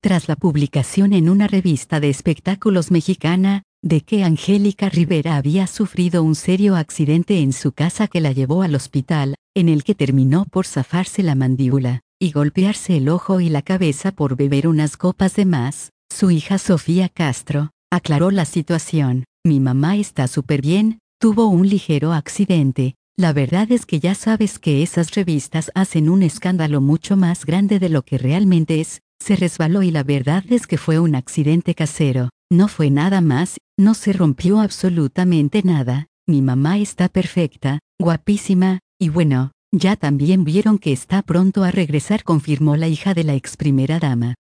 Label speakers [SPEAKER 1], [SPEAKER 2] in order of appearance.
[SPEAKER 1] tras la publicación en una revista de espectáculos mexicana, de que Angélica Rivera había sufrido un serio accidente en su casa que la llevó al hospital, en el que terminó por zafarse la mandíbula, y golpearse el ojo y la cabeza por beber unas copas de más, su hija Sofía Castro, aclaró la situación. Mi mamá está súper bien, tuvo un ligero accidente. La verdad es que ya sabes que esas revistas hacen un escándalo mucho más grande de lo que realmente es. Se resbaló y la verdad es que fue un accidente casero. No fue nada más, no se rompió absolutamente nada. Mi mamá está perfecta, guapísima, y bueno, ya también vieron que está pronto a regresar, confirmó la hija de la ex primera dama.